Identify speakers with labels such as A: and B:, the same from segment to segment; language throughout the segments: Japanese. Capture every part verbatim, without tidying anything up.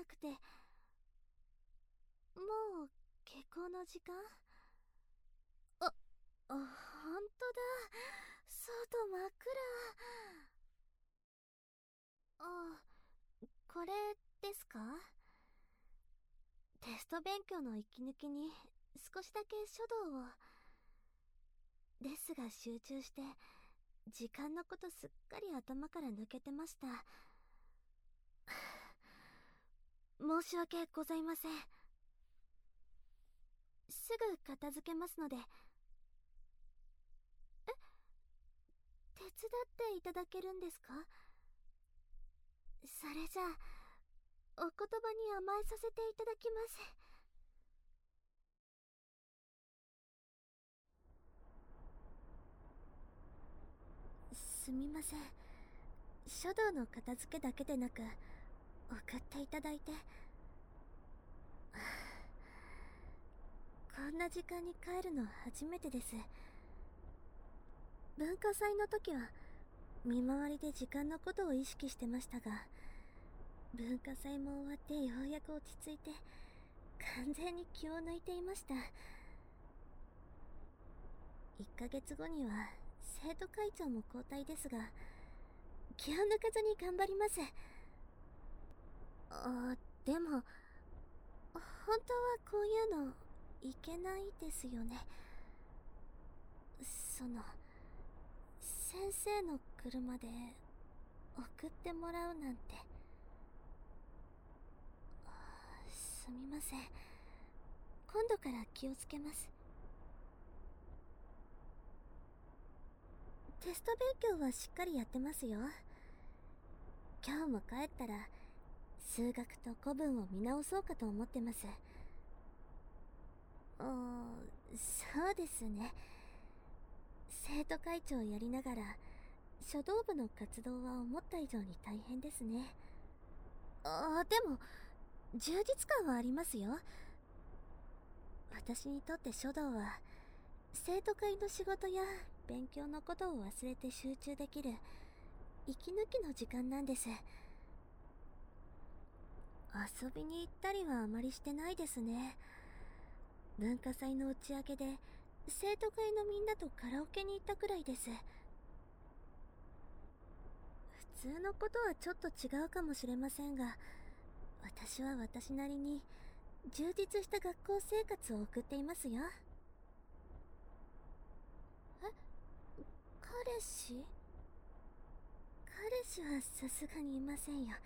A: なくて。もう下校の時間？あ、あ、ほんとだ。外真っ暗。あ、これですか？テスト勉強の息抜きに少しだけ書道を。ですが集中して時間のことすっかり頭から抜けてました。申し訳ございません。すぐ片付けますので。え、手伝っていただけるんですか？それじゃあお言葉に甘えさせていただきます。すみません。書道の片付けだけでなく送っていただいて。こんな時間に帰るの初めてです。文化祭の時は見回りで時間のことを意識してましたが、文化祭も終わってようやく落ち着いて完全に気を抜いていました。いっかげつごには生徒会長も交代ですが、気を抜かずに頑張ります。あ、でも本当はこういうのいけないですよね。その先生の車で送ってもらうなんて。すみません。今度から気をつけます。テスト勉強はしっかりやってますよ。今日も帰ったら数学と古文を見直そうかと思ってます。あー、そうですね。生徒会長をやりながら書道部の活動は思った以上に大変ですね。あー、でも充実感はありますよ。私にとって書道は生徒会の仕事や勉強のことを忘れて集中できる息抜きの時間なんです。遊びに行ったりはあまりしてないですね。文化祭の打ち上げで生徒会のみんなとカラオケに行ったくらいです。普通のことはちょっと違うかもしれませんが、私は私なりに充実した学校生活を送っていますよ。え、彼氏？彼氏はさすがにいませんよ。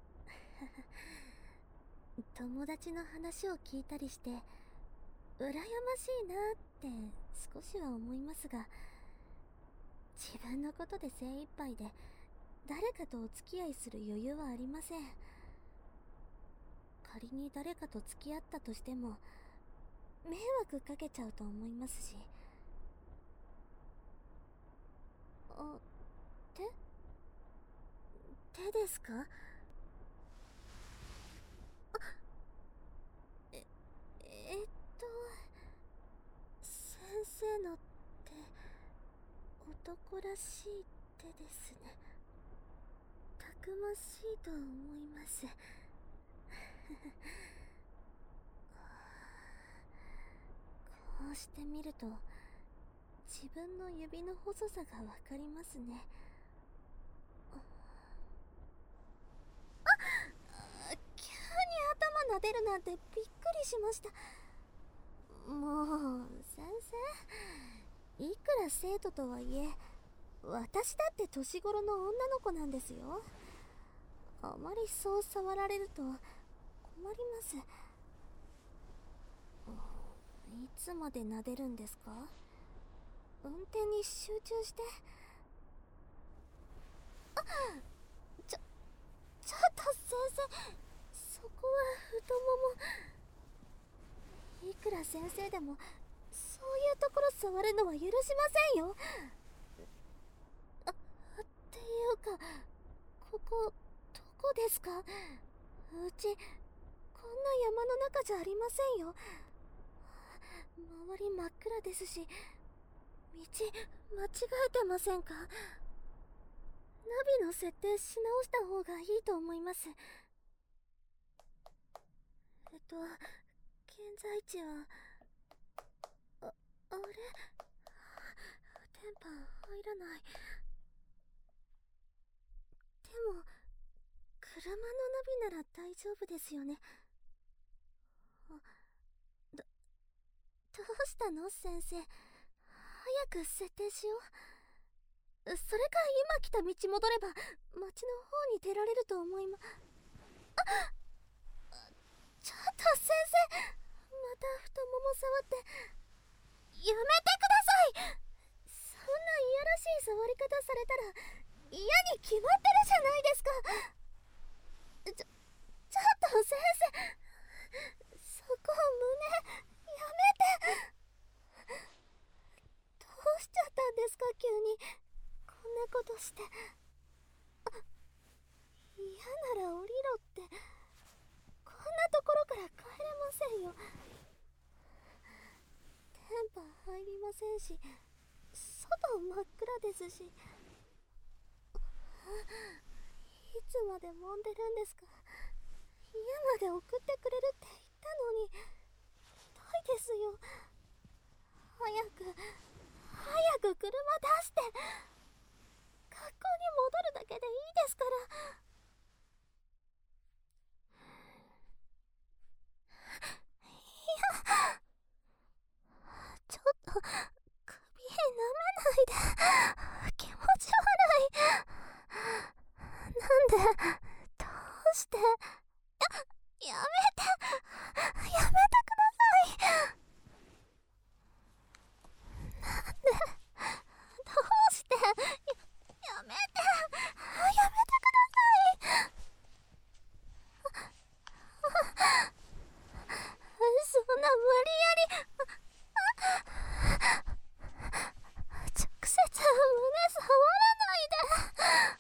A: 友達の話を聞いたりして羨ましいなって少しは思いますが、自分のことで精一杯で誰かとお付き合いする余裕はありません。仮に誰かと付き合ったとしても迷惑かけちゃうと思いますし。あ、手？手ですか？あ、え、えっと先生の手、男らしい手ですね。たくましいと思います。こうして見ると自分の指の細さがわかりますね。あ、急に頭撫でるなんてびっくりしました。もう先生、いくら生徒とはいえ私だって年頃の女の子なんですよ。あまりそう触られると困ります。いつまで撫でるんですか？運転に集中して。あ、ちょ、ちょっと先生、そこは太もも。いくら先生でもそういうところ触るのは許しませんよ。あ、っていうか、ここどこですか？うちこんな山の中じゃありませんよ。周り真っ暗ですし、道間違えてませんか？ナビの設定し直した方がいいと思います。 えっと現在地は、あ、あれ、電波入らない。でも車のナビなら大丈夫ですよね。あ、ど、どうしたの先生。早く設定しよう。それか今来た道戻れば町の方に出られると思いま。あ、ちょっと先生、また太もも触って。やめてください。そんないやらしい触り方されたら嫌に決まってるじゃないですか。ちょ、ちょっと先生、そこ胸やめて。どうしちゃったんですか急にこんなことして。嫌なら降りろって。こんなところから帰れませんよ。電波入りませんし、外真っ暗ですし。いつまで揉んでるんですか。家まで送ってくれるって言ったのに。遠いですよ。早く早く車出して。学校に戻るだけでいいですから。いや、ちょっと首舐めないで。気持ち悪い。なんで、どうして。や、やめてやめてください。なんで、どうして。や、やめてやめてください。そんな無理やり。直接胸触らないで。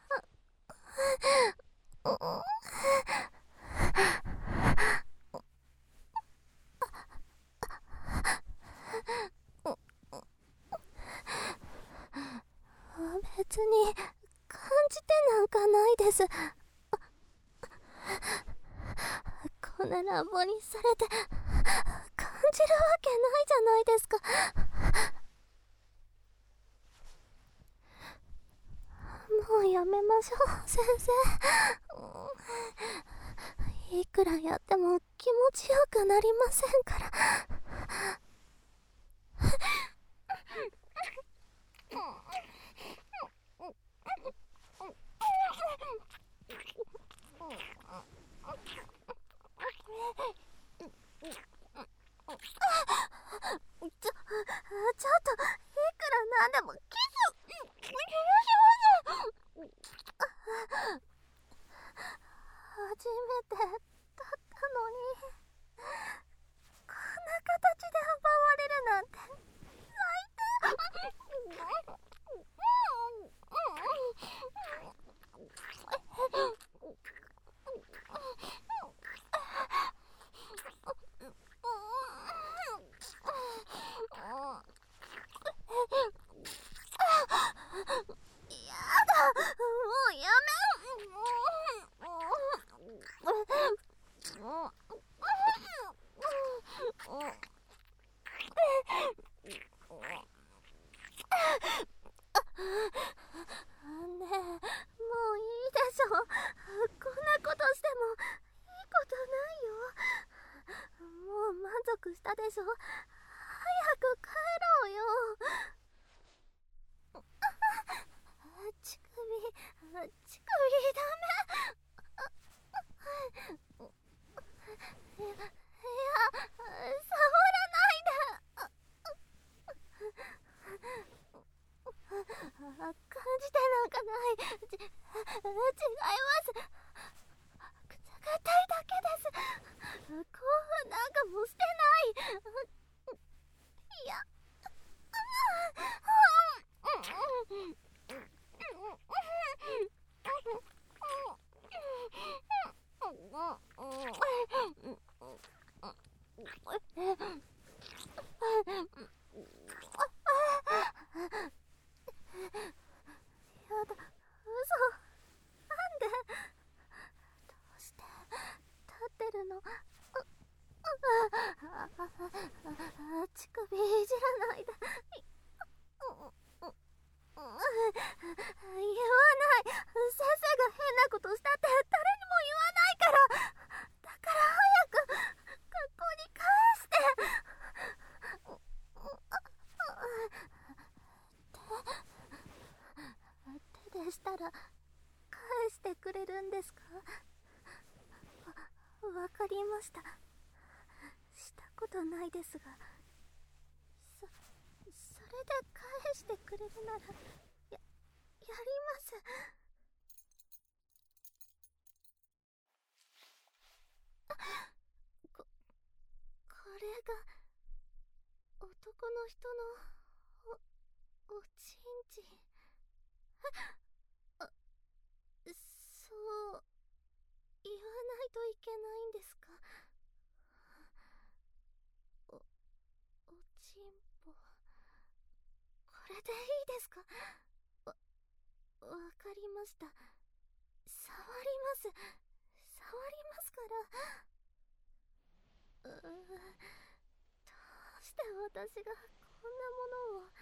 A: 別に感じてなんかないです。こんな乱暴にされて感じるわけないじゃないですか。もうやめましょう先生。いくらやっても気持ちよくなりませんから。ちょ、ちょっといくらなんでもキス許しません。初めてだったのにこんな形で奪われるなんて最低。やだ、もうやねえ、もういいでしょ。こんなことしてもいいことないよ。もう満足したでしょ。早く帰ろうよ。乳首、乳首ダメ。いや、いや、触らないで。感じてなんかない。ち、違います。口が痛いだけです。興奮なんかもしてない。いや、やだ、嘘。なんで。どうして立ってるの。 ですか？わ、わかりました。したことないですが、そ、それで返してくれるなら、や、やります。こ、これが、男の人の、お、おちんちん。あ、そう、言わないといけないんですか？お、おちんぽ。これでいいですか？わ、わかりました。触ります。触りますから。うー、どうして私がこんなものを。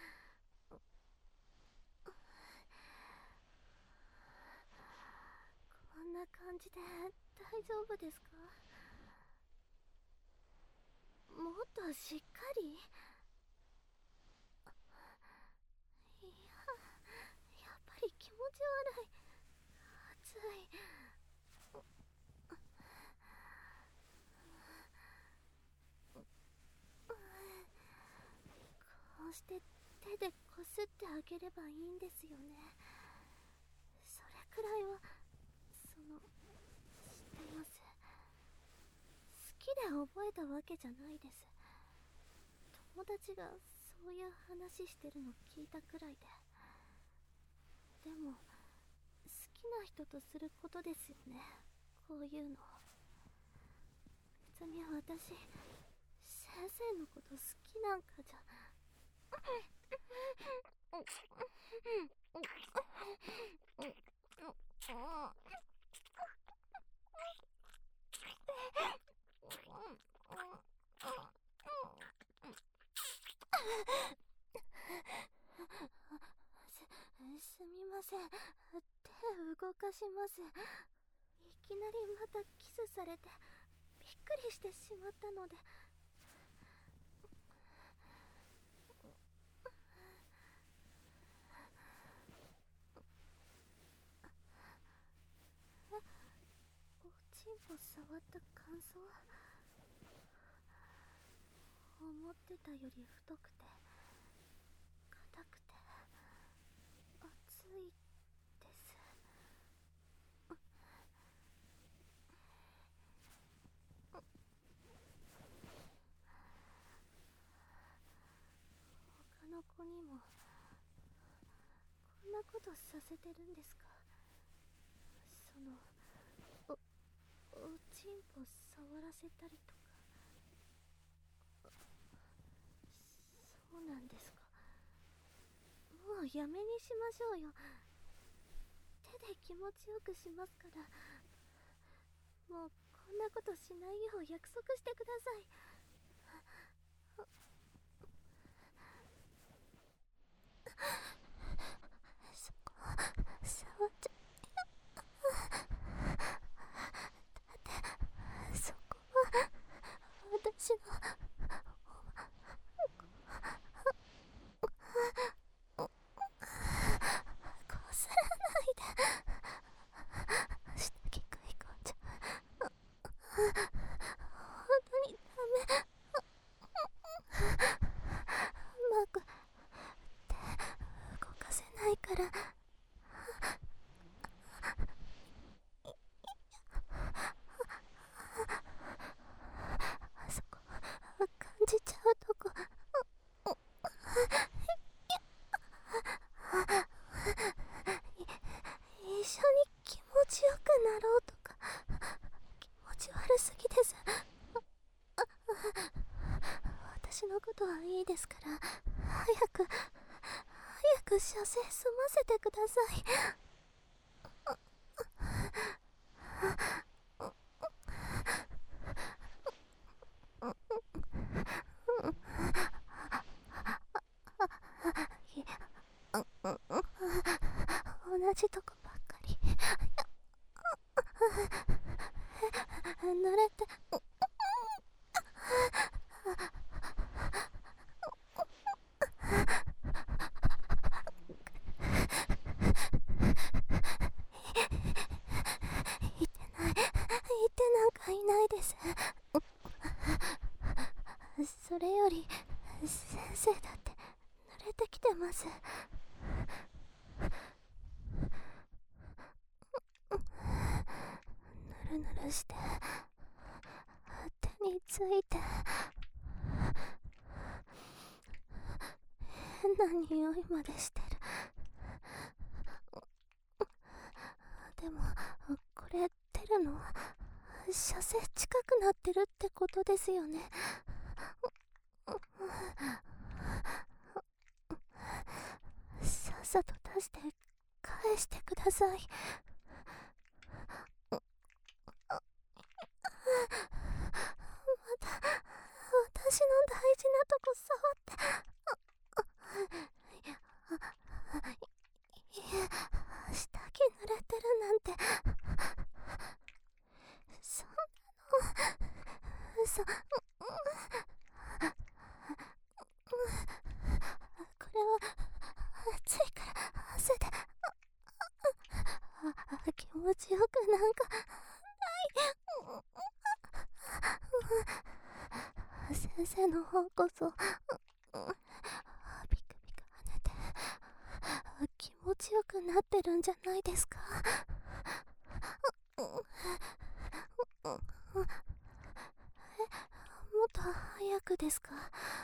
A: こんな感じで大丈夫ですか？もっとしっかり。いや、やっぱり気持ち悪い。暑い。こうして手でこすってあげればいいんですよね。それくらいは、その、知ってます。好きで覚えたわけじゃないです。友達がそういう話してるの聞いたくらいで。でも、好きな人とすることですよね、こういうの。別に私、先生のこと好きなんかじゃ。す、すみません。手動かします。いきなりまたキスされてびっくりしてしまったので。え、おちんぽ触った感想？思ってたより太くて硬くて熱いです。他の子にもこんなことさせてるんですか？その、お、おちんぽ触らせたりとか。そうなんですか。もうやめにしましょうよ。手で気持ちよくしますから。もうこんなことしないよう約束してください。そこ触っちゃ。だってそこは私の。こすらないで。下着食い込んじゃう。本当にダメ。うまく手動かせないから。あそこ感じちゃうとこ。一緒に気持ちよくなろうとか気持ち悪すぎです。私のことはいいですから、早く早く射精済ませてください。同じとこばっかり。濡れて。 それより先生だって濡れてきてます。ぬるぬるして手について変な匂いまでしてる。でもこれ出るのは射精近くなってるってことですよね。さっさと出して返してください。また私の大事なとこ触って。いや、下着濡れてるなんて、そんなの嘘。これは暑いから汗で気持ちよくなんかない。先生の方こそビクビク跳ねて気持ちよくなってるんじゃないですか。え、もっと早くですか。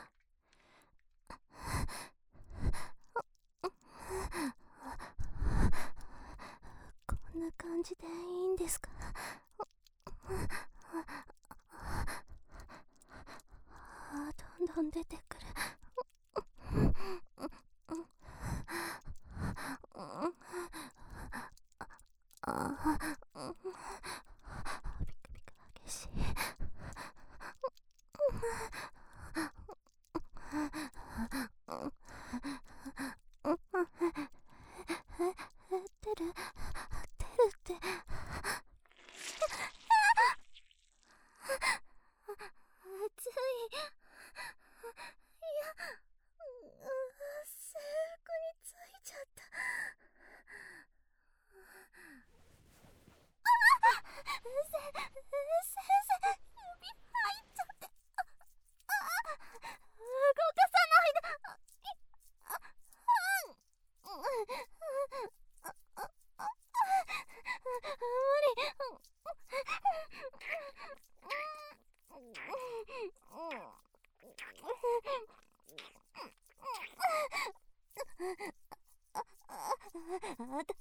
A: こんな感じでいいんですか。どんどん出てくる。ああ、ビクビク激しい。出る出るって暑い。いや、制服についちゃった。せ先生、指入っちゃって。動かさないで。無理。あた、